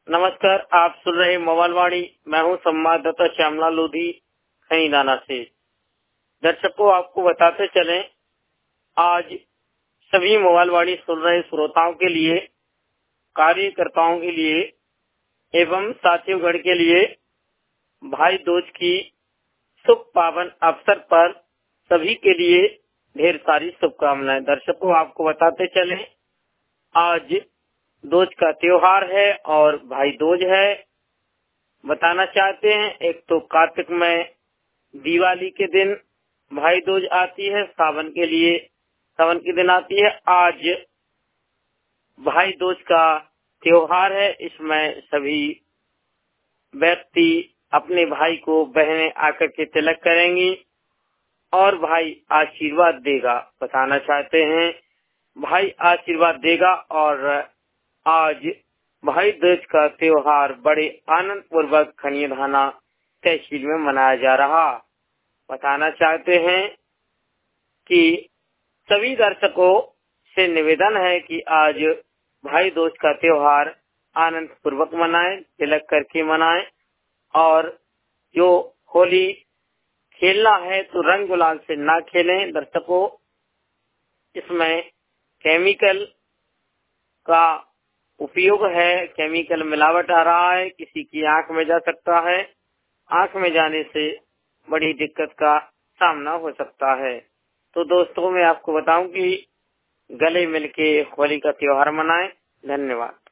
नमस्कार, आप सुन रहे मोबाइल वाणी। मैं हूं संवाददाता श्यामला लोधी खनीदाना से। दर्शकों, आपको बताते चलें, आज सभी मोबाइल वाणी सुन रहे श्रोताओं के लिए, कार्यकर्ताओं के लिए एवं साथियों गण के लिए भाई दूज की शुभ पावन अवसर पर सभी के लिए ढेर सारी शुभकामनाएं। दर्शकों, आपको बताते चलें, आज दूज का त्योहार है और भाई दूज है। बताना चाहते हैं, एक तो कार्तिक में दिवाली के दिन भाई दूज आती है, सावन के दिन आती है। आज भाई दूज का त्योहार है। इसमें सभी व्यक्ति अपने भाई को बहनें आकर के तिलक करेंगी और भाई आशीर्वाद देगा। बताना चाहते हैं, भाई आशीर्वाद देगा और आज भाई दूज का त्योहार बड़े आनंद पूर्वक खनीदाना तहसील में मनाया जा रहा। बताना चाहते हैं कि सभी दर्शकों से निवेदन है कि आज भाई दूज का त्योहार आनंद पूर्वक मनाएं, तिलक करके मनाएं और जो होली खेलना है तो रंग गुलाल से ना खेलें। दर्शकों, इसमें केमिकल का उपयोग है, केमिकल मिलावट आ रहा है, किसी की आंख में जा सकता है। आंख में जाने से बड़ी दिक्कत का सामना हो सकता है। तो दोस्तों, मैं आपको बताऊं कि गले मिलके होली का त्योहार मनाएं। धन्यवाद।